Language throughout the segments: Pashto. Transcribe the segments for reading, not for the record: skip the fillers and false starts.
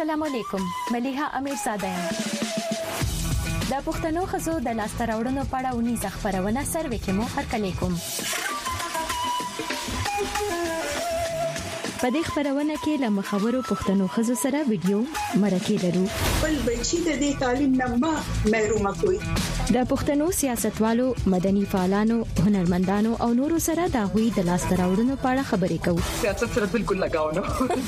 السلام علیکم. ملیحه امیرزاده یم. د پښتنو خزو د لاسته راوړنو په اړه ونی خبرونه سروې کې مو هرکلی کوم. په دې خبرونه کې له مخورو پښتنو خزو سره ویډیو مرکه لرو. بل بچی د دې تعلیم نه محروم کوي. د پښتنو سیاستوالو، مدني فعالانو، هنرمندانو او نورو سره د غوي د لاسته راوړنو په اړه خبرې کوو. سیاست سره بالکل لگاو نه.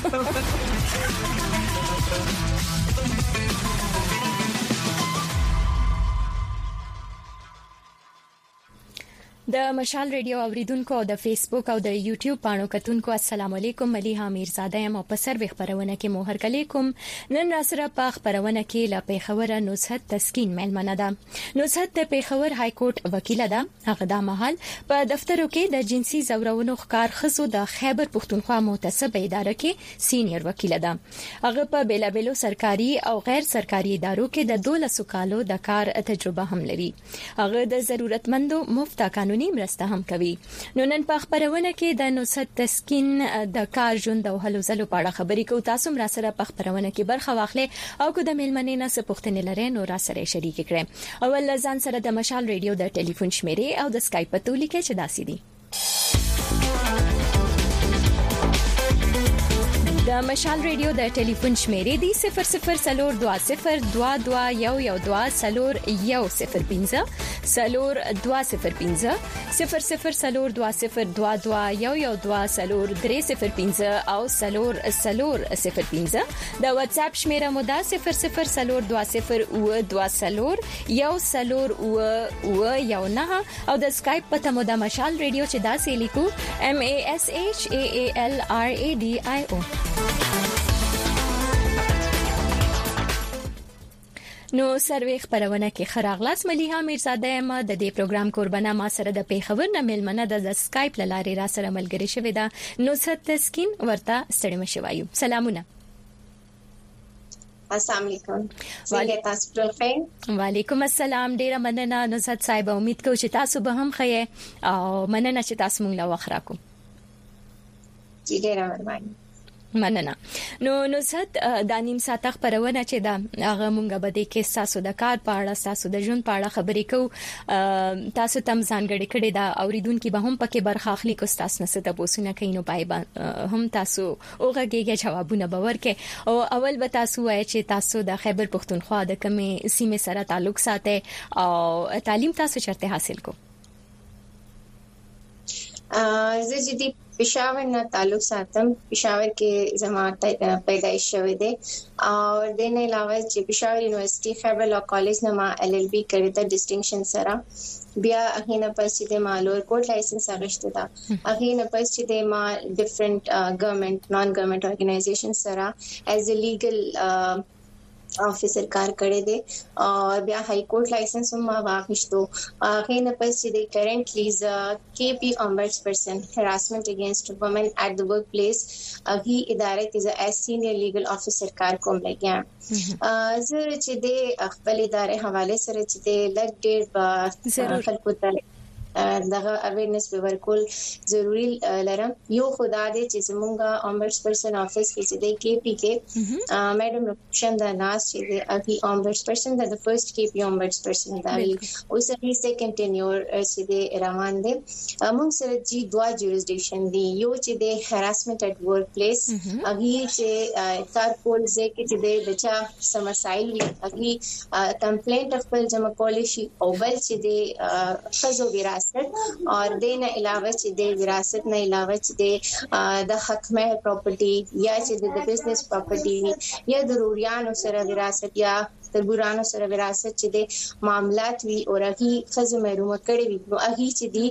د مشال ریډیو اوریدونکو او د فیسبوک او د یوټیوب پاڼو کتونکو السلام علیکم. ملیحه امیرزاده یم او په سروې خبرونه کې مو هرکلی کوم. نن را سره په خبرونه کې لا پیښور نصحت تسکین ملمنه ده. نصحت د پیښور های کورټ وکیل ده. هغه د مهال په دفترو کې د جنسي زورونو ښکار خزو د خیبر پښتونخوا متعصب اداره کې سینیئر وکیل ده. هغه په بیلابلو سرکاري او غیر سرکاري ادارو کې د 12 کالو د کار تجربه هم لري. هغه د ضرورتمندو مفت قانوني مرسته هم کوي. نو نن په خبرونه کې د نصحت تسکین د کار ژوند او هلو ځلو په اړه خبرې کوو. تاسو هم را سره په خبرونه کې برخه واخلئ او کو د ملمنې نه څه پوښتنې لرئ نو را سره شریک کړئ. اول ځان سره د مشال ریډیو د ټلیفون شمیرې او د اسکایپ په تولی کې چې داسې دي. د مشال ریډیو د ټلیفون شمیرې دی 002022112015 002022112015 او 0015 د واتس اپ شمیره مو ده 0020201009 او د اسکایپ په تمو د مشال ریډیو چې داسې لیکو MASHAALRADIO. نو سروې خبرونه کې خراغلاس ملیحه امیرزاده یم. د دې پروګرام قربانه ما سره د پیښور نه ملمنه د اسکایپ لارې را سره ملګری شوې ده. نصحت تسکین ورته ستړي مشوایو. سلامونه. السلام علیکم. څنګه تاسو ټول؟ وعلیکم السلام. ډیره مننه نصحت صاحب. امید کوم چې تاسو به هم ښه او مننه چې تاسو مونږ لا وخت راکو. ډیره مننه. نو نصحت د نیم ساعت خبرونه چې دا هغه مونږه به د کې تاسو د کار په اړه، تاسو د ژوند په اړه خبرې کوو. تاسو تم ځانګړي کړي دا اوریدونکو به هم پکې برخه اخلي. کو تاسو نه ست پوسونه کینو پای هم تاسو اوغهږي جوابونه باور کې. او اول به تاسو وایي چې تاسو د خیبر پښتونخوا د کومې سیمه سره تعلق ساتي او تعلیم تاسو چرته حاصل کو؟ زه چې پېښور نه تعلق ساتم. پېښور کې زما پیدایش شوې ده او د نه علاوه چې پېښور یونیورسيټي خیبر لا کالج نه ما LLB کړې ده ډیسټینکشن سره. بیا هغه پس چې د مالور کوټ لایسنس اغشته ده. هغه پس چې د ما ډیفرنٹ ګورنمنت نان ګورنمنت اورګنایزیشن سره ایز ا لیګل افیسر کار کړی دی او بیا های کورټ لایسنس هم واخیستو. هغه نه پس چې د کرنټلی ز KP ombuds person harassment against women at the workplace هغه ادارې کې ز as senior legal officer کار کوم لګیا. زه چې د خپل ادارې حواله سره چې د لګ ډېر خلکو ته دغه اویرنس به ورکول ضروری لرم. یو خدای دې چې زمونږه ombuds person office کې چې د KP کې میډم رپشن د ناس چې د ombuds person د first KP ombuds person دا وی او سره سیکنډ ټینیور چې د روان دي. موږ سره چې دوا جوریسډکشن دی. یو چې د harassment at workplace هغه چې کار کول ځکه چې د بچا سمسایل وي هغه کمپلینټ خپل جمع کول شي او بل چې د خزو وراثت اور دینه علاوه چې د وراثت نه علاوه چې د حقمه پراپرټي یا چې د بزنس پراپرټي یا ضروريانو سره وراثت یا ترګورانو سره وراثت چې د معاملات وی او هغه خزو محروم کړي وي نو هغه چې د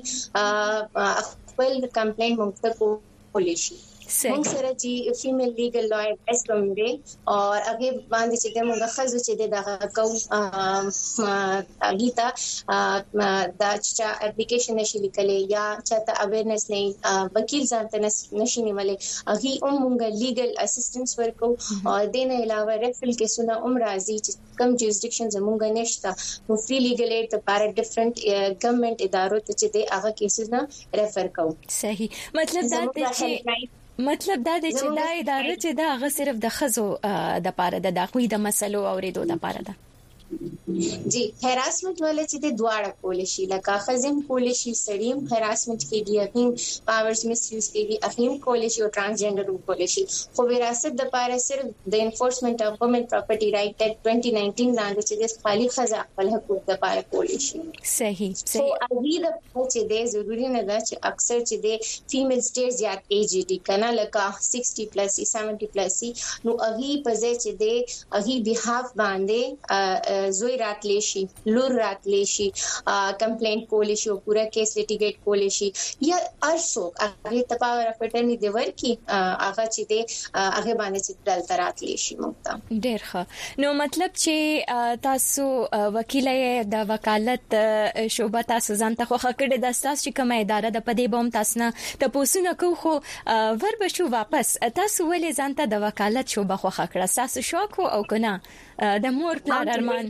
خپل کمپلینټ مونږ ته کولای شي. موږ سره چې فیمیل لیګل لائر اسکم دی او هغه باندې چې موږ خزو چې دغه کو اګیتا دا چې اپلیکیشن نشي لیکلې یا چې اویرنس نه وکیل ځانته نشي نیولې هغه موږ لیګل اسسټنس ورکو او دینه علاوه ریفرل کیسونه راځي چې کم جوریسډکشن زموږ نشته نو فری لیګل ایډ لپاره ډیفرنٹ ګورنمنت ادارو ته چې هغه کیسونه ریفر کوو. صحیح. مطلب دا چې مطلب دا دی چې دا اداره چې دا هغه صرف د خزو د پاره د داخوي د مسلو اوریدو د پاره ده جی هراسمنت ولې چې د دواړه کول شي لکه خزم کول شي سړیم هراسمنت کېږي اخیم پاورز میس یوز کېږي اخیم کول شي او ترانسجنډر کول شي خو وراثت د پاره صرف د انفورسمنت اف وومن پراپرټي رائټ ایکټ 2019 لاندې چې د خالي خزا خپل حقوق د پاره کول شي صحیح سو اغي د چې د ضروری نه ده چې اکثر چې د فیمیل سټیج زیات ایج دي کنه لکه 60 پلس 70 پلس نو اغي په ځای چې د اغي بهاف باندې زوی راتلی شي لور راتلی شي کمپلینټ کولی شي او پورا کیس لیټیګیټ کولی شي یا ارسو هغه ته پاور اف اټرنی دی ورکی هغه چې دی هغه باندې چې دلته راتلی شي مونږ ډیر ښه نو مطلب چې تاسو وکیل د وکالت شوبه تاسو ځان ته خوخه کړی د تاسو چې کومه اداره د پدې بوم تاسو نه تاسو نه کو خو ور بشو واپس تاسو ولې ځان ته د وکالت شوبه خوخه کړه تاسو شوق او کنه د مور پلان ارمان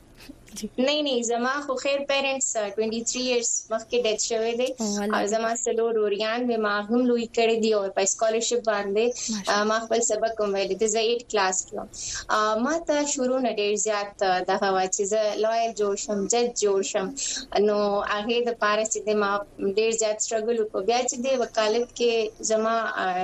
نه زما خو خیر پیرنټس 23 ایئرز مخکې ډیت شوی دی او زما سلور اوریان به ما هم لوی کړی دی او په سکالرشپ باندې ما خپل سبق کوم ویل دي زه 8 کلاس کې ما ته شروع نه ډیر زیات د هوا چې زه لویل جوړ شم جج جوړ شم نو هغه د پاره چې ما ډیر زیات سټرګل وکړ بیا چې د وکالت کې زما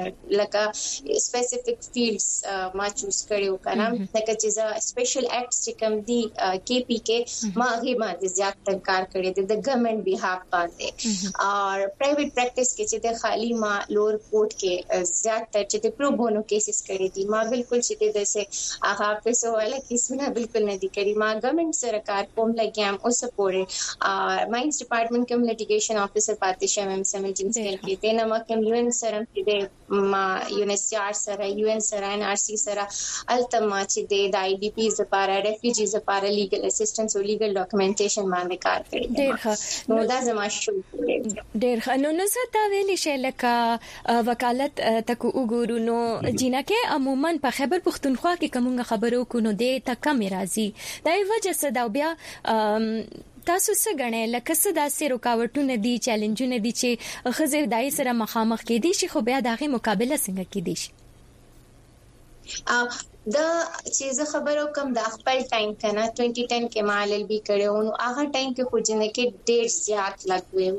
لکه سپیسیفیک فیلډز ما چوز کړیو کنه لکه چې زه سپیشل اکټس چې کوم دي کې پی کې ما هغه باندې زیات کار کړی دی د ګورنمنت بیهاف باندې او پرایویټ پریکټس کې چې د خالی ما لور کوټ کې زیات تر چې د پرو بونو کیسز کړی دي ما بالکل چې د سه هغه پیسو والا کیسونه بالکل نه دي کړی ما ګورنمنت سره کار کوم لګیام او سپورټ ماینز ډپارټمنټ کوم لیټیګیشن افیسر پاتې شم 17 سکل کې د نما کوم یون سره چې ما یونیسیار سره یون سره ان ار سی سره التما چې د آی ډی پیز لپاره ریفیوجیز لپاره لیګل اسسټنس لیګل ډاکومېنټیشن باندې کار کړی ډېر ښه نو دا زما شروع ډېر ښه نو څه تا ویلې شي لکه وکالت تکو وګورو نو جنکه عموما په خیبر پختونخوا کې کومه خبرو کو نو دې تا کم راځي دا وجه څه دا بیا تاسو څه غنئ لکه څه داسې رکاوټونه دي چیلنجونه دي چې خزر دای سره مخامخ کېدي شي خو بیا دغه مقابله څنګه کېدي شي دا چې زه خبرو کوم د خپل ټایم کنه 2010 کې ما ال بي کړو نو هغه ټایم کې خو جن کې ډېر زیات لګوي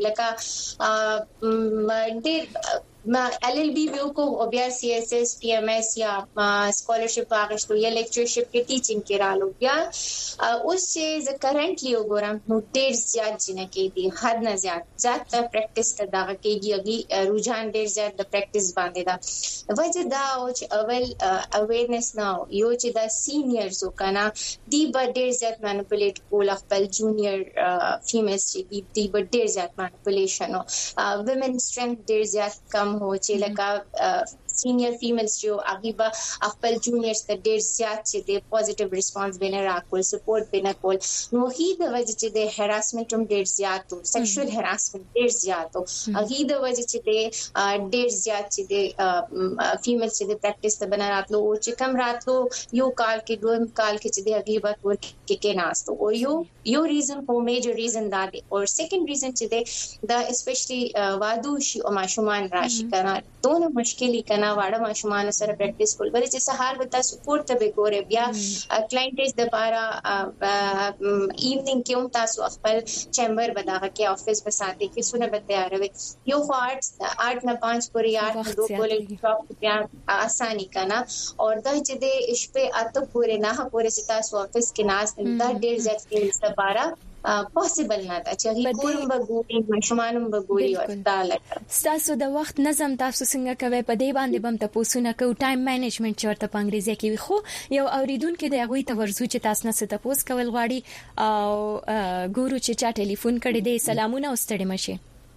لکه ډېر ما ال بي ویو کو او بیا سی اس اس پی ام اس یا سکالرشپ اغشتو یا لیکچرشپ کې ټیچینګ کې رالو بیا اوس چې زه کرنټلی وګورم نو ډېر زیات جن کې دي حد نه زیات پریکټیس ته دا کېږي اغي رجحان ډېر زیات د پریکټیس باندې دا وجه دا او چې اول اویرنس نو یو چې دا سینیرز وکنا دی به ډېر زیات مانیپولیټ کول خپل جونیئر فیمیلز چې دی به ډېر زیات مانیپولیشن او وومن سټرنګ ډېر زیات کم هو چې لکه سینیئر فیمیلز جو اغیبا خپل جونیئرز ته ډېر زیات چې د پوزټیو ریسپانس بینه راکول سپورټ بینه کول نو هی د وجه چې د هراسمنت هم ډېر زیات او سیکشوال هراسمنت ډېر زیات او هی د وجه چې د ډېر زیات چې د فیمیلز چې د پریکټیس ته بنا راتلو او چې کم راتلو یو کال کې دویم کال کې چې د اغیبا ور کې ناستو او یو ریزن په میجر ریزن دا دی او سیکنډ ریزن چې دا اسپیشلی وادو شي او ماشومان راشي کنه دونه مشکلی کنه واړه ماشومان سره پریکټیس کول بل چې سهار وتا سپورټ ته به ګوره بیا کلاینټز د بارا ایوننګ کې هم تاسو خپل چیمبر بداغه کې افیس بساته کې سونه به تیاروي یو آرټ نه 5 پورې 8 نه 2 پورې شاپ بیا آسانی کنه او دا چې د شپه اته پورې نه پورې چې تاسو افیس کې ناس دا ډیر ځکه کې د بارا پوسیبل نه ده چې کوم بګوري مشمانم بګوري ورته تاسو د وخت نظم تاسو څنګه کوي په دې باندې بم تاسو نه کو ټایم مینجمنت چورته په انګریزي کې خو یو اوریدونکو د هغه ته ورزو چې تاسو نه ست تاسو کول غواړي او ګورو چې چا ټلیفون کړی دی سلامونه واستړی مشه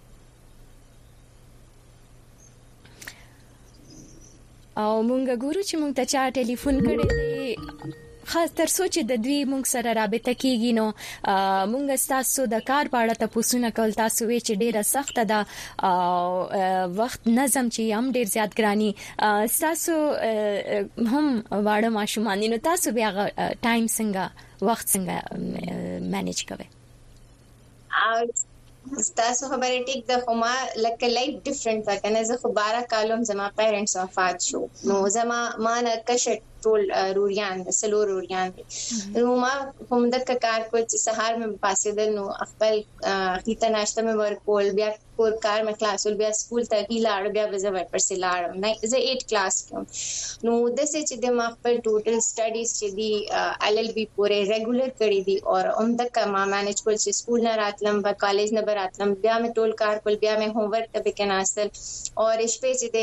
او مونږ ګورو چې مونږ ته چا ټلیفون کړی دی خاص تر سوچ د دوی مونږ سره رابطه کیږي نو مونږ تاسو د کار په اړه تاسو نه کول تاسو وی چې ډیره سخت ده وخت نظم چې هم ډیر زیات ګرانی تاسو هم واړه ماشومان نو تاسو بیا ټایم څنګه وخت څنګه مانیج کوئ تاسو خبره ټیک د خما لکه لایف ډیفرنٹ ده کنه زه خو 12 کالم زما پیرنټس وفات شو نو زما مان کښ ټول روریان سلور روریان نو ما هم د کار کو چې سهار مې پاسېدل نو خپل هیته ناشته مې ورکول بیا کور کار مې خلاص ول بیا سکول ته لاړ بیا به زه ورپسې لاړم نه زه 8 کلاس کې نو د څه چې د ما خپل ټوټل سټډیز چې دی LLB پورې ریګولر کړی دي او هم د کما مانیج کول چې سکول نه راتلم په کالج نه راتلم بیا مې ټول کار کول بیا مې هوم ورک ته کناستل او شپې چې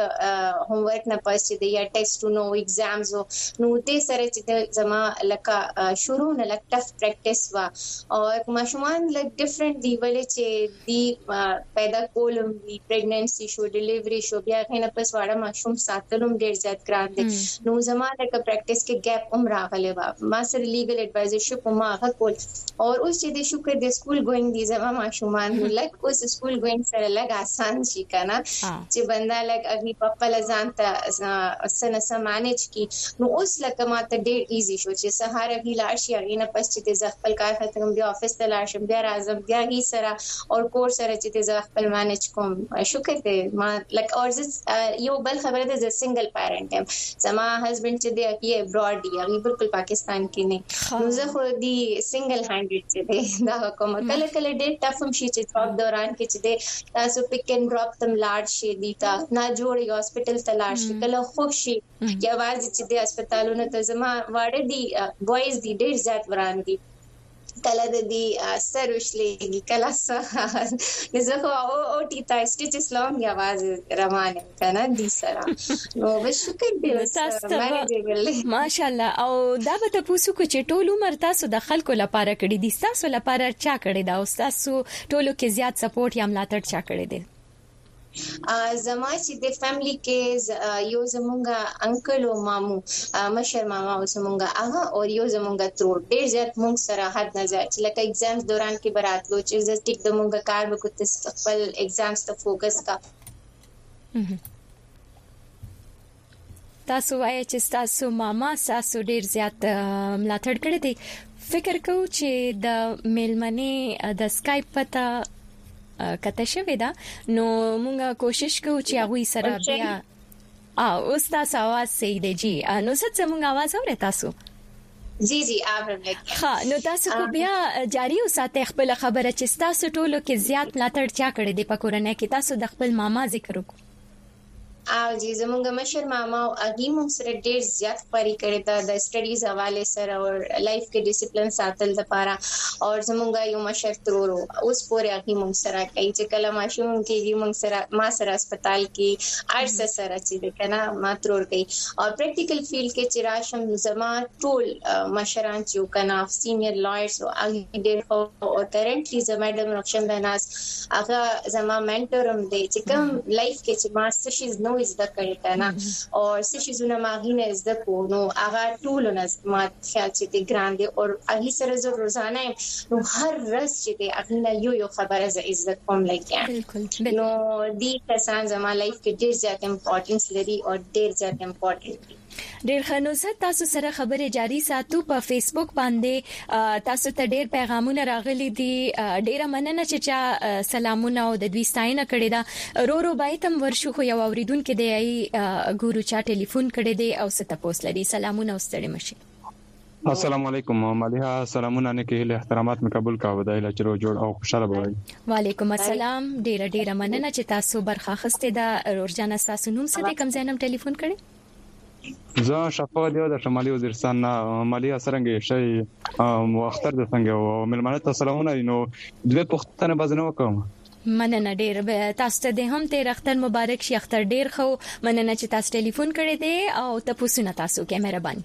د هوم ورک نه پس چې د یا ټیسټونو ایگزامز نو دې سره چې زما لکه شروع نه لک ټف پریکټیس وا او ماشومان لک ډیفرنٹ دی ولې چې دی پیدا کولم دی پریګننسي شو ډیلیوري شو بیا غنه پس واړه ماشوم ساتلم ډیر زیات ګران دي نو زما لکه پریکټیس کې ګیپ هم راغلی و ما سره لیګل ایڈوایزرشپ ما غوښول او اوس چې د شکر د سکول ګوینګ دي زما ماشومان لک اوس سکول ګوینګ سره لګ آسان شي کنه چې بندا لګ اغي په خپل ځان ته سنه سمانج کی نو اوس لکه ماته ډېر ایزی شو چې سهار غي لاړ شي غي نه پس چې ز خپل کار ختم بیا افیس ته لاړ شم بیا راځم بیا هي سره او کور سره چې ز خپل مانج کوم شکر دې ما لک اور یو بل خبره ده ز سنگل پیرنټ ام زما هسبند چې دی اکی ابراډ دی هغه بالکل پاکستان کې نه نو زه خو دی سنگل هاندډ چې دی دا کوم کله کله ډېر ټف هم شي چې جاب دوران کې چې دی تاسو پک اینڈ ډراپ تم لاړ شي دی تا نه جوړي هسپټل ته لاړ شي کله خوب شي یا واځي چې د هسپتالونو ته زما واړه دي بوایز دي ډېر زیات وران دي کله د دې سر وشلېږي کله څه زه خو او ټیتا سټیچز لونګ आवाज روانه کنه دي سره نو شکر دې تاسو ماشاءالله او دا به تاسو کو چې ټول عمر تاسو د خلکو لپاره کړی دي تاسو لپاره چا کړی دا او تاسو ټولو کې زیات سپورټ یا ملاتړ چا کړی دی زما چې د فیملی کې یو زمونږه انکل او مامو مشر ماما او زمونږه هغه او یو زمونږه ترور ډېر زیات مونږ سره حد نظر چې لکه ایگزامز دوران کې براتلو چې زه ټیک د مونږه کار وکړم خپل ایگزامز ته فوکس کا تاسو وایي چې تاسو ماما تاسو ډېر زیات ملاتړ کړی دی فکر کوم چې د میلمنې د سکایپ پتا کته شوی دا نو مونږه کوشش کوو چې هغه سره بیا اوس تاسو आवाज صحیح دی جی نو څه مونږه आवाज اورئ تاسو جی اورم لګي ها نو تاسو کو بیا جاری اوساته خپل خبره چې تاسو ټولو کې زیات ملاتړ چا کړی دی په کورنۍ کې تاسو د خپل ماما ذکر وکړو او جی زمونږ مشر ماما او اغي مونږ سره ډېر زیات پرې کړی دا د سټډیز حواله سره او لایف کې ډیسپلین ساتل لپاره او زمونږ یو مشر ترورو اوس پورې اغي مونږ سره کوي چې کله ماشوم کې مونږ سره ما سره هسپتال کې ارس سره چې کنه ما ترور کوي او پریکټیکل فیلډ کې چې راشم زما ټول مشران چې کنه سینیئر لایرز او اغي ډېر او کرنټلی زما د رخصن بناس هغه زما منټورم دی چې کوم لایف کې چې ما څه نو زده کړی کنه او څه شي زونه ما غینه زده کو نو هغه ټول نه ما خیال چې د ګراندي او هغه سره زه روزانه نو هر ورځ چې د اغینه یو خبره ز عزت کوم لګیا نو دې کسان زما لایف کې ډیر زیات امپورټنس لري او ډیر زیات امپورټنت ډیر خنوزه تاسو سره خبره جاری ساتو په فیسبوک باندې تاسو ته ډیر پیغامونه راغلي دي ډیره مننه چې سلامونه او د دوی ستاینه کړې ده رو بایتم ورشو خو یو اوریدونکو دی ګورو چا ټلیفون کړی دی او ست پوس لري سلامونه واستړي مشي السلام علیکم مالها سلامونه نه کې له احترامات مې قبول کا ودایله چرو جوړ او خوشاله وای وعلیکم السلام ډیره مننه چې تاسو برخه خسته ده رورجان تاسو نوم څه د کم زینم ټلیفون کړی زه شفا دیو د شمالي وزیرستان مالی سرنګ شي مؤخر د څنګه او ملمنه تاسو نو دوه پښتنه بزنه وکم مننه ډیر تاسو ته هم تیر اختر مبارک شي اختر ډیر خو مننه چې تاسو ټلیفون کړی دی او تاسو نه تاسو کې مهرباني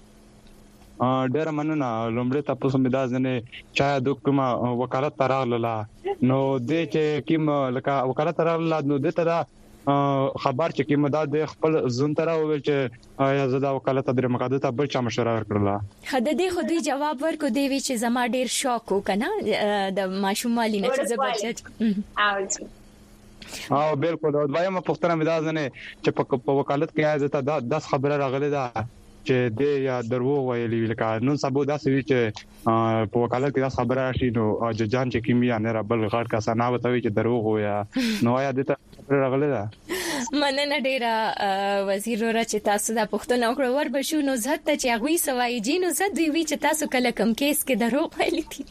ډیر مننه لومړی تاسو مې دا ځنه چا د کومه وکالت تراغله نو د چې کیم لکه وکالت تراغله نو د تر خبر چې کیم دا د خپل زون تر او چې یا زدا وکالت در مقاده ته بل چا مشوره ورکړه خدای دې خو دوی جواب ورکو دی چې زما ډیر شوق وکنه د ماشومالي نه چې زبرجت او بالکل او وایم پښتنه مدازنه چې په وکالت کې آیا ته 10 خبره راغله ده چې د یا درو ویلي لکه نن سبا دا سوي چې په وکالت کې خبره شي نو ججان چې کیمیا نه را بل غړ کا سنا وتوي چې درو هویا نو یا د ته راغله ده مننه ډیره وزیر را چې تاسو د پښتون او ور بشو نو زه ته چې غوي سوای جینو زه دوی وی چې تاسو کله کم کیس کې درو ویلي دي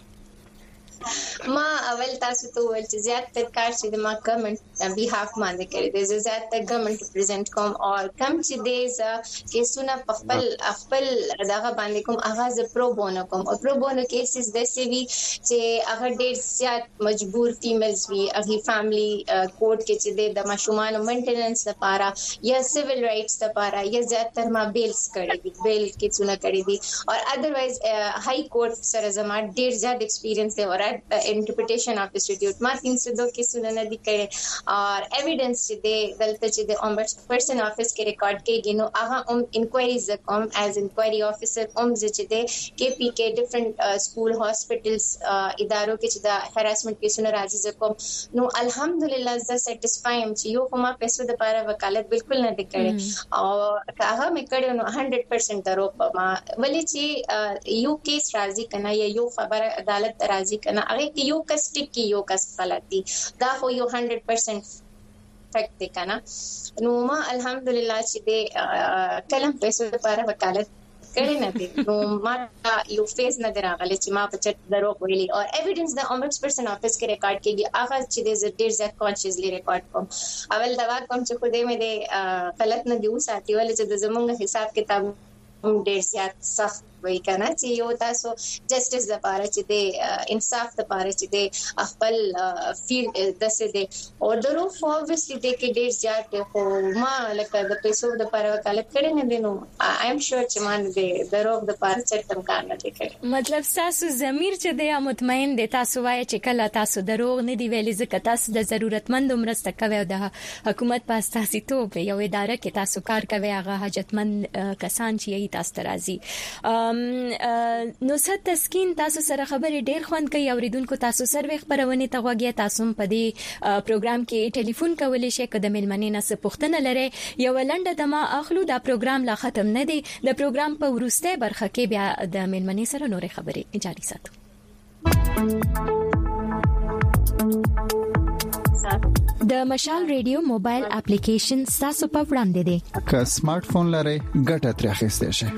ما اول تاسو ته ول چې زیات تر کار چې د ما ګورنمنت بیهاف باندې کړی دی زه زیات تر ګورنمنت ریپرزینټ کوم او کم چې دې کیسونه خپل دغه باندې کوم اغاز پرو بونو کوم او پرو بونو کیسز د سی وی چې هغه ډېر زیات مجبور فیمیلز وی هغه فیملی کورټ کې چې د ماشومان مینټیننس لپاره یا سیویل رائټس لپاره یا زیات تر ما بیلز کړی دي بیل کیسونه کړی دي او ادروایز های کورټ سره زما ډېر زیات ایکسپیرینس دی اور interpretation of institute में 302 केस उन्होंने दिखाए और एविडेंस दे दलते चे ऑम्बड्सपर्सन ऑफिस के रिकॉर्ड के गिनो आहा inquiries come as inquiry officer जे दे केपी के डिफरेंट स्कूल हॉस्पिटल्स इदारों के चे हैरेसमेंट केस उन्होंने राजी जकम नो अल्हम्दुलिल्लाह ज सैटिस्फाई हम चे यो फमा पैसों द पारा वकालत बिल्कुल न दिखाए और कहा मैं करे 100% दरो पमा वली चे यो केस राजी करना या यो खबर अदालत राजी करना अगर कि यो कस टिक की यो कस गलती दा हो यो 100% फैक्ट दे करना नुमा अल्हम्दुलिल्लाह چې د کلم پیسو لپاره وکالت کړي نه دي نو ما یو فیس نه دراغله چې ما په چټ درو ویلي او ایویډنس د اومبډسپرسن افیس کې ریکارډ کیږي هغه چې د ډیر ځکه کانشسلی ریکارډ کوم اول دا کوم چې خوده مې د غلط نه دیو ساتي ول چې د زمونږ حساب کتاب ډیر زیات سخت وای کنه چې یو تاسو جسټس لپاره چې د انصاف لپاره چې د خپل فیلډ دسه دي او درو obviously د کې ډیر زیات خو ما لکه د پیسو د لپاره وکالت کړي نه دي نو آی ام شور چې مان د درو د لپاره چټم کار نه کوي مطلب تاسو ضمیر چې د مطمئن دي تاسو وای چې کله تاسو درو نه دی ویلي ځکه تاسو د ضرورتمند مرسته کوي او د حکومت په اساسي توګه یو اداره کې تاسو کار کوي هغه حاجتمند کسان چې تاسو راځي نو ست تسکین تاسو سره خبرې ډېر خوند کوي اوریدونکو تاسو سره خبرونه ته غوږی تاسو په دې پروګرام کې ټلیفون کولای شئ کله ملمنې نه څه پوښتنه لري یو لنډه دمه اخلو دا پروګرام لا ختم نه دی د پروګرام په ورسته برخه کې بیا د ملمنې سره نورې خبرې جاری ساتو د مشال ریډیو موبایل اپلیکیشن تاسو په وړاندې دی که سمارټ فون لرئ ګټه ترې اخیستئ شئ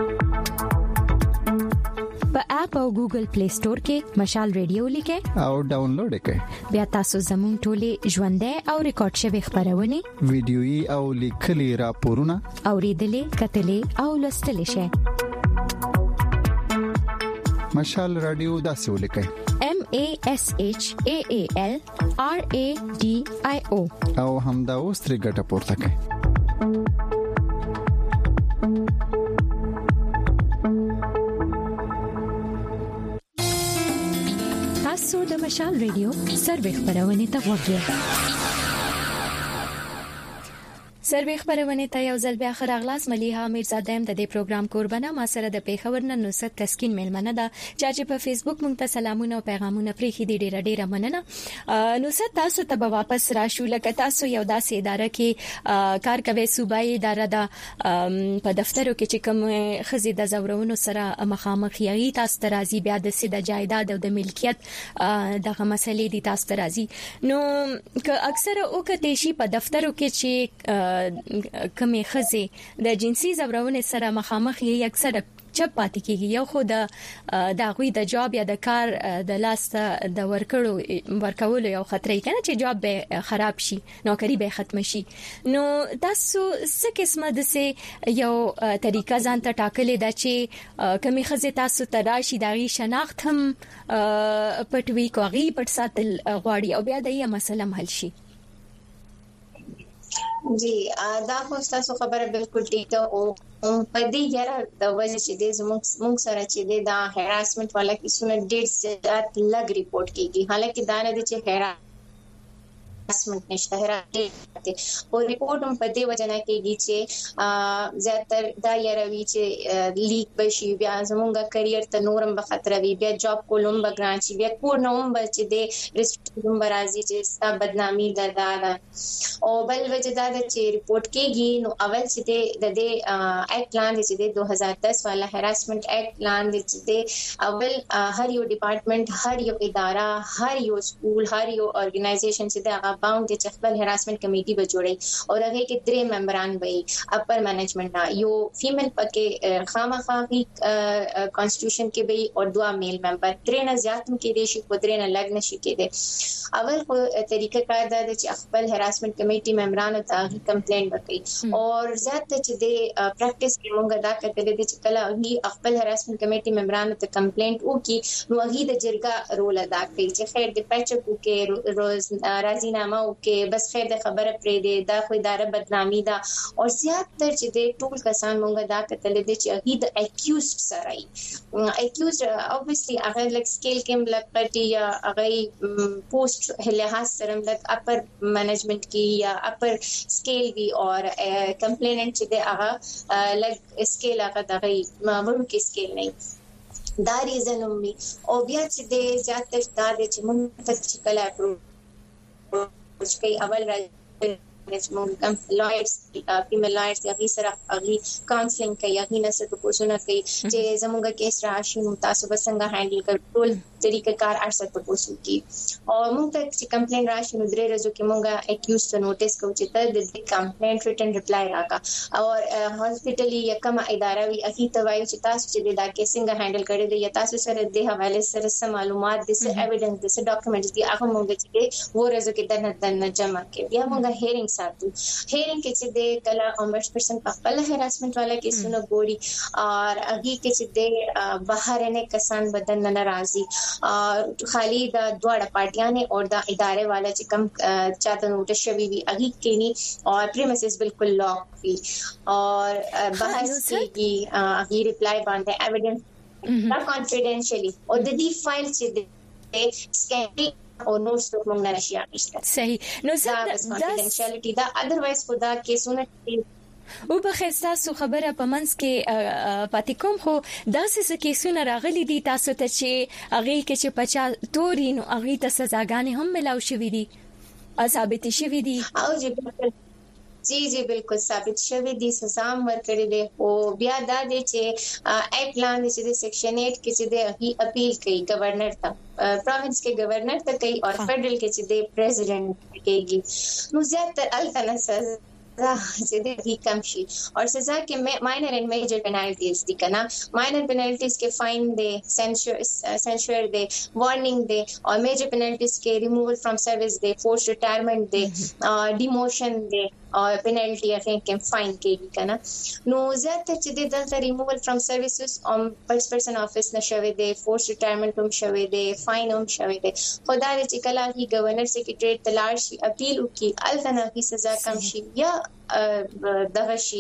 په اپ او ګوګل پلی سٹور کې مشال ریډیو لیکه او ډاونلوډ کړئ بیا تاسو زموږ ټولې ژوندې او ریکارډ شوی خبرونه ویډیويي او لیکلي راپورونه اوریدلې کتلې او لوستلې شئ مشال رادیو داسې ولیکئ MASHAALRADIO او همدا اوس ترې ګټه پورته کړئ تاسو د مشال ریډیو سروې خبرونه ته وګورئ سروې خبرونه ته یو ځل بیا خراغلاس مليحه میرزاده د دې پروګرام قربانه ما سره د پیښور نن نوست تسکین میلمنه ده چې په فیسبوک مونږ ته سلامونه او پیغامونه پرېخي دي ډیره مننه نوست تاسو ته واپس راشو لکه تاسو یو داسې اداره کې کار کوي صوبایي اداره ده په دفترو کې چې کوم خزي د زورونو سره مخامخ یي تاسو ته راځي بیا د سیده جایداد او د ملکیت دغه مسلې دي تاسو ته راځي نو که اکثره وکټې شي په دفترو کې چې کمې خزي د جنسي زورونې سره مخامخ یې اکثره چپ پاتې کیږي یو خو د غوي د جاب یا د کار د لاست د ورکولو یو خطرې کنه چې جاب به خراب شي نوکری به ختم شي نو تاسو څه قسمه د سه یو طریقه ځان ته ټاکلې ده چې کمی خزه تاسو ته راشي دغه شناخت هم پټوي کوغي پټ ساتل غواړي او بیا د یې مسله حل شي जी دا خو تاسو خبره بالکل ټیک او په دې یاره د وجه چې د زموږ سره چې دا هراسمنت والا کیسونه ډېر زیات لګ ریپورت کیږي حالکه دا نه دي چې هراسمنت نشته هراته او ریپورت هم په دې وجنه کېږي چې زیاتر دا یاروي چې لیک بشي بیا زمونږ کرییر ته نورم به خطر وي بیا جاب کولم به ګران شي بیا کور نوم به چې د ریسټریکشن برازي چې ستا بدنامي ده او بل وجه دا چې ریپورت کېږي نو اول چې د اکټ لاندې چې د 2010 والا هراسمنت اکټ لاندې چې د اول هر یو ډپارټمنټ هر یو اداره هر یو سکول هر یو ارګنایزیشن چې دا باوند چې خپل هراسمنت کمیټي به جوړي او هغه کې 3 ممبران وي اپر مینجمنٹ یو فیمیل پکې خامخاغي کانسټیټیوشن کې وي او 2 میل ممبر 3 نه زیات کې دي شي کو 3 نه لګ نشي کېده اول خو طریقه کار دا چې خپل هراسمنت کمیټي ممبران ته کمپلینټ وکړي او زیات چې د پریکټیس کې مونږ دا کړل دي چې کله هغه خپل هراسمنت کمیټي ممبران ته کمپلینټ وکړي نو هغه د جرګه رول ادا کوي چې خیر د پچ کو کې روز راځي نامه او کې بس خیر د خبره پرې دی دا خو اداره بدنامي ده او زیات تر چې د ټول کسان مونږ دا کتل دي چې هغه د اکیوزډ سره ای اکیوزډ اوبویسلی هغه لک سکیل کې ملک پټي یا هغه پوسټ لحاظ سره ملک اپر مینجمنٹ کې یا اپر سکیل وی او کمپلیننٹ چې د هغه لک سکیل هغه دغه مورو کې سکیل نه دا ریزن هم او بیا چې د زیات تر دا چې مونږ ته چې کله اپروچ کوي اول راځي چې لایرز فیمیل لایرز یا سره اغي کاونسلینګ کوي یا نه څه پوښتنه کوي چې زموږ کیس راشي نو تاسو به څنګه هانډل کوئ ټول طریقې کار ارسه پوښتنه کوي او موږ ته چې کمپلین راشي نو درې ورځې کې موږ اکیوز ته نوټیس کوو چې ته د کمپلینټ ریټن ریپلای راکا او هاسپټالي یا کومه اداره وي اکی ته وایي چې تاسو چې دا کیس څنګه هانډل کړی دی یا تاسو سره د حواله سره سم معلومات د ایویډنس د ډاکومېنټس دي هغه موږ چې و ورځې کې دنه جمع کوي بیا موږ هیرینګ ساتو هیرینګ کې چې د کلا 100% په خپل هراسمنت والا کیسونه ګوري او هغه کې چې د بهرنه کسان بدن نه راځي خالی د دوړه پارټیانه او د ادارې والا چې کم چاته نوټس شوی وي هغه کې ني او پریمیسز بالکل لاک وي او بحث کې هغه ریپلای باندې ایویډنس دا کانفیډنشلی او د دې فایل چې د سکینینګ او نو څوک مونږ نه شي اخیستل صحیح نو دا کانفیډنشیالټی دا اذروایز خدا کیسونه او په خاصه خبره په منځ کې پاتې کوم خو داسې کیسونه راغلي دي تاسو ته چې هغه کې چې پچا توري نو هغه ته سزاګانې هم ملاو شوې دي ثابت شوې دي او جی بالکل ثابت شوی دي سزا ورکړي دي او بیا دا دي چې اکټ لاندې چې د سیکشن 8 کې چې د اپیل کوي گورنر ته پروینس کې گورنر ته کوي او فیډرل کې چې د پریزیډنټ کوي نو زیاتره التنسز چې د کم شي او سزا کې ماینر اینڈ میجر پینالټیز دي کنه ماینر پینالټیز کې فائن دي سینشر دي وارننګ دي او میجر پینالټیز کې ریموول فرام سروس دي فورس ریټایرمنٹ دي ډیموشن دي او پینالټي کې فائن کېږي کنه نو زیاتره چې د ریموول فرام سروسز او پرسن افیس نشوي دي فورس ریټایرمنٹ هم شوي دي فائن هم شوي دي خدای چې کله هی گورنر سیکریټریټ تلار شي اپیل وکي التنا کی سزا کم شي یا دغه شي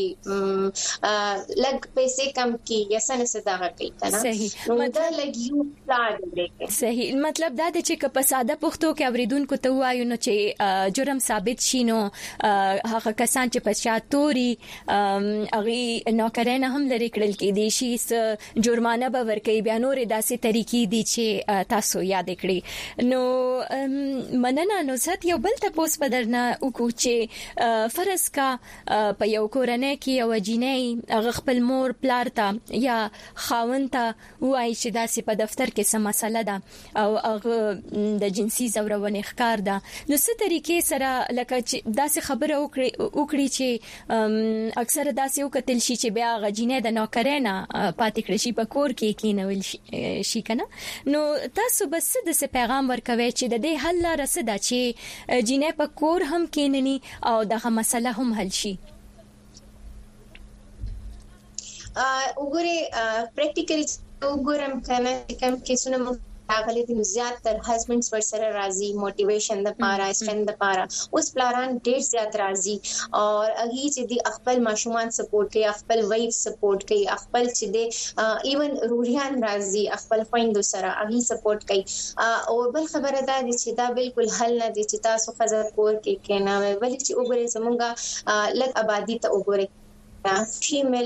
لګ پیسې کم کی یا سن سزا کوي کنه نو دا لګیو پلاډ دی صحیح مطلب دا چې په ساده پښتو کې اوریدونکو ته وایو نو چې جرم ثابت شي نو هغه کسان چې په شاتوري هغه نوکرانه هم لري کړل کې دي شي جرمانه به ورکړي بیا نور داسې طریقې دي چې تاسو یاد کړئ نو مننه نو زت یو بل تاسو په درنه وکړو چې فرض کا په یو کورنۍ کې یو جنۍ هغه خپل مور پلار ته یا خاوند ته وایي چې داسې په دفتر کې څه مسله ده او هغه د جنسي زورونې ښکار ده نو څه طریقې سره لکه چې داسې خبره وکړي چې اکثر داسې وکتل شي چې بیا هغه جنۍ د نوکرانه پاتې کړي شي په کور کې کېنول شي کنه نو تاسو بس د پیغام ورکوي چې د دې حل لاره څه ده چې جنۍ په کور هم کېنني او دغه مسله هم حل شي وګوره پریکټیکلی وګورم کنه کوم کیسونه راغلي دي زیات تر هسبندز ور سره راځي موټیویشن د پاره سټرنث د پاره اوس پلاران ډیر زیات راځي او اغي چې دی خپل ماشومان سپورټ کوي خپل وایف سپورټ کوي خپل چې دی ایون روریان راځي خپل خويندو سره اغي سپورټ کوي او بل خبره ده چې دا بالکل حل نه دي چې تاسو خزر کور کې کېنه ولې چې وګورئ زمونږه لږ آبادی ته وګورئ فیمیل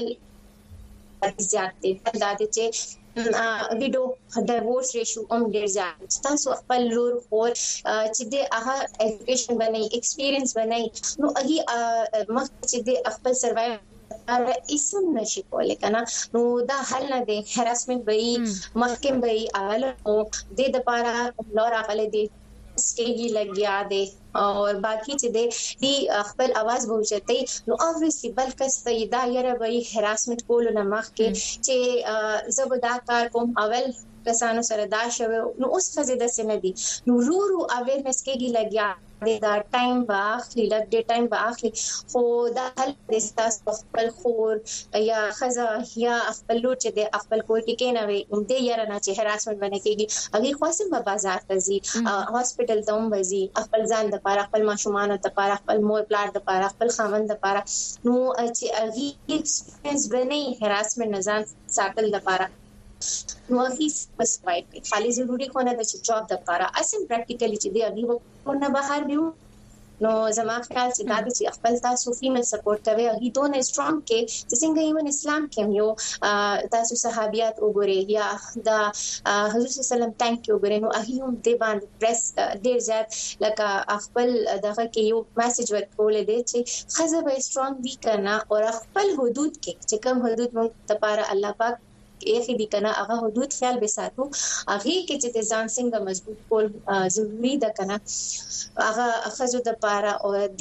زیات دي دا چې ویډیو ډایورس ریشو ډیر زیات تاسو خپل لور خور چې د هغه ایجوکیشن باندې ایکسپیرینس باندې نو هغه مخ چې د خپل سروایو اسم نشي کولای کنه نو دا حل نه دی هراسمنت به محکم به اعلی او د لپاره لور اغله دي سټیجی لګیا دی او باقی چې دی خپل आवाज بوجتای نو obviously بلکې سیدا یره به هراسمنت کول نه مخ کې چې زبدا کار کوم اول کسانو سره دا شوه نو اوس خزه د سندي نو رو اویرنس کېږي لګیا دا ټایم واخلي لږ ډې ټایم واخلي خو دا حل د خپل خور یا خزه یا خپل لور چې د خپل کور کې نه وي دې یاره نه چې هراسمنت باندې کېږي هغه خاصه په بازار ته ځي هاسپټل ته هم وځي خپل ځان د لپاره خپل ماشومان ته لپاره خپل مور پلار د لپاره خپل خاوند د لپاره نو چې هغه ایکسپیرینس باندې هراسمنت نظام ساتل د لپاره نو هیڅ مسوای خالي ضروري خو نه د جاب د لپاره اسیم پریکټیکلی چې دی هغه ونه بهر دیو نو زما خیال چې دا چې خپل تاسو فیمیل سپورټ کوي هغه دونه سترونګ کې چې څنګه ایون اسلام کې یو تاسو صحابيات وګورئ یا دا حضرت صلی الله علیه وسلم ټانک وګورئ نو هغه هم د باندې پریس ډیر زیات لکه خپل دغه کې یو میسج ورکول دي چې خزه به سترونګ وی کنه او خپل حدود کې چې کوم حدود موږ لپاره الله پاک ایخی دی کنه هغه حدود خیال به ساتو هغه کې چې ځان څنګه مضبوط کول ضروری ده کنه هغه خزو د پاره او د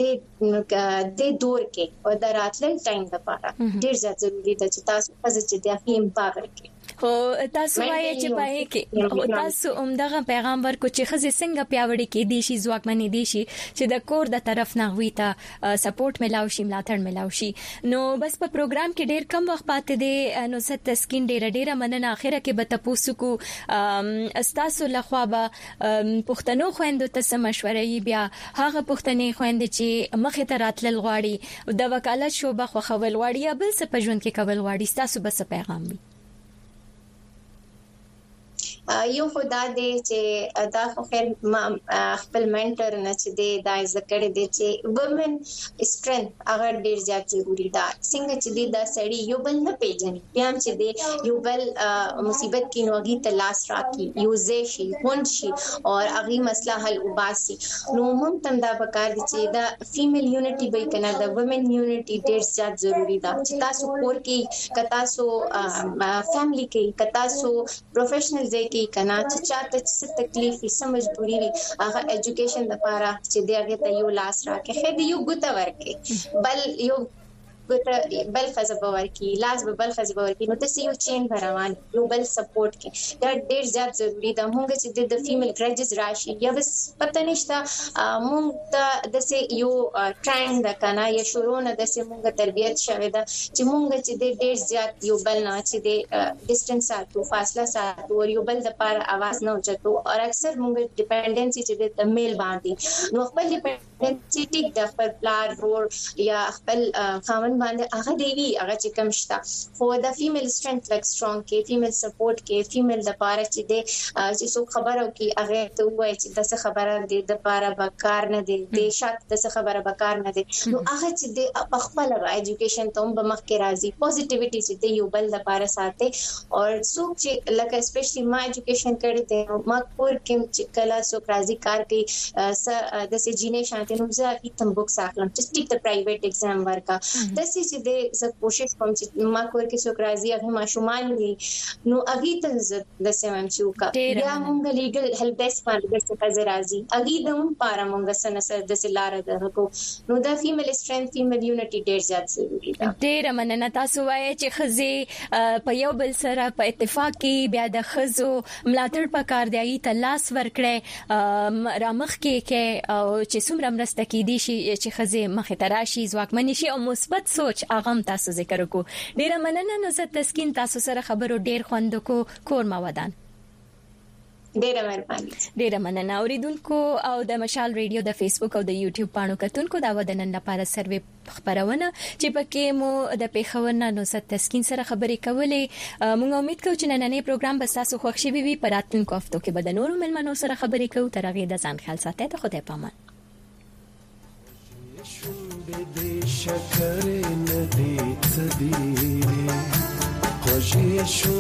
دور کې او د راتلل ټایم د پاره ډیر زیات ضروری ده چې تاسو خزه چې د افیم پاور کې خو تاسو وایي چې پای کې تاسو عمدغه پیغام ورکو چې خزه څنګه پیاوړی کې دي شي ځواکمنې دي شي چې د کور د طرف نه وي ته سپورټ ملاوي شي ملاتړ ملاوي شي نو بس په پروګرام کې ډیر کم وخت پاتې دي نو ست تسکین ډیره مننه اخره کې به تاسو کو استاسو لخوا به پښتنو خويندو ته مشوره بیا هغه پښتنې خويندې چې مخه ته راتلل غواړي د وکالت شوبه خو خول غواړي بل څه په ژوند کې کول غواړي تاسو بس پیغام وي یو خدا دې چې دا خو خیر خپل منټر نه چې دا ذکر دې چې وومن سترنث هغه ډیر زیات ضروری ده څنګه چې دا سړی یو بل نه پیژني بیا چې یو بل مصیبت کې نوږي ته لاس راکې یوزې شي هون شي او هغه مسله حل وباسي نو موږ تم دا پکار دي چې دا فیمیل یونټي به کنه دا وومن یونټي ډیر زیات ضروری ده چې تاسو کور کې کتا سو فیملی کې کتا سو پروفیشنل ځای کې کنا چې چاته څه تکلیف سم مجبوري وي هغه ایجوکیشن لپاره چې دغه ته یو لاس راکې خې یو ګوت ورکې بل یو بل خزبور کی لاس به بل خزبور کی نو تاسو یو چین روان یو بل سپورټ کی دا ډیر زیات ضروری ده موږ چې د فیمیل ګریجز راشي یا بس پته نشته موږ ته د یو ټرند کنه یا شروع نه د موږ تربیت شوه ده چې موږ چې ډیر زیات یو بل نه چې د ډیسټنس ساتو فاصله ساتو او یو بل د پاره आवाज نه اوچتو او اکثر موږ ډیپندنسي چې د میل باندې نو خپل ډیپندنسي ټیک د خپل پلار ور یا خپل خاوند باندې هغه دیوی هغه چې کم شته خو د فیمیل سترنث لک سترونګ کې فیمیل سپورټ کې فیمیل د پاره چې د چې څو خبرو کې هغه ته وایي چې د څه خبره د پاره بکار نه دي د شات د څه خبره بکار نه دي نو هغه چې د خپل ایجوکیشن ته هم بمخ کې راځي پوزټیویټي چې د یو بل د پاره ساتي او څوک چې لکه سپیشلی ما ایجوکیشن کړی دی ما کور کې چې کلا سو راځي کار کې د سې جینې شانته نو زه کی تم بوک ساکلم چې ټیک د پرایویټ ایگزام ورکا چې د زه کوشش کوم چې ما کور کې څوک راځي هغه ماشومان دي نو هغه ته د سیمم چې وکا یا مونږ لیګل هیلپ ډیسک باندې څه راځي هغه د هم پاره مونږ سره د سلاره درکو نو د فیمیل سترنث فیمیل یونټي ډیر زیات ضروری ده ډیر مننه تاسو وایي چې خزي په یو بل سره په اتفاق کې بیا د خزو ملاتړ پکار دی ته لاس ورکړي رامخ کې او چې څومره مرسته کې دي چې خزي مخه تراشي ځواکمنی شي او مثبت سوچ هغه تاسو ذکر وکړو ډیر مننه نو زه تسکین تاسو سره خبرو ډیر خوند کو کور ما ودان ډیره مهرباني. ډیره مننه اوریدونکو او د مشال ریډیو د فیسبوک او د یوټیوب پاڼو کتونکو دا ودنن لپاره سروې خبرونه چې پکې مو د پیښورنا نو ست تسکین سره خبرې کولې. موږ امید کوو چې نننې پروګرام به تاسو خوښ شي وي. په راتلونکو هفتو کې به د نورو ملمنو سره خبرې کوو. تر هغه د ځان خیال ساتئ. ته خدای پامان. شکر ندی تدی خوشی شو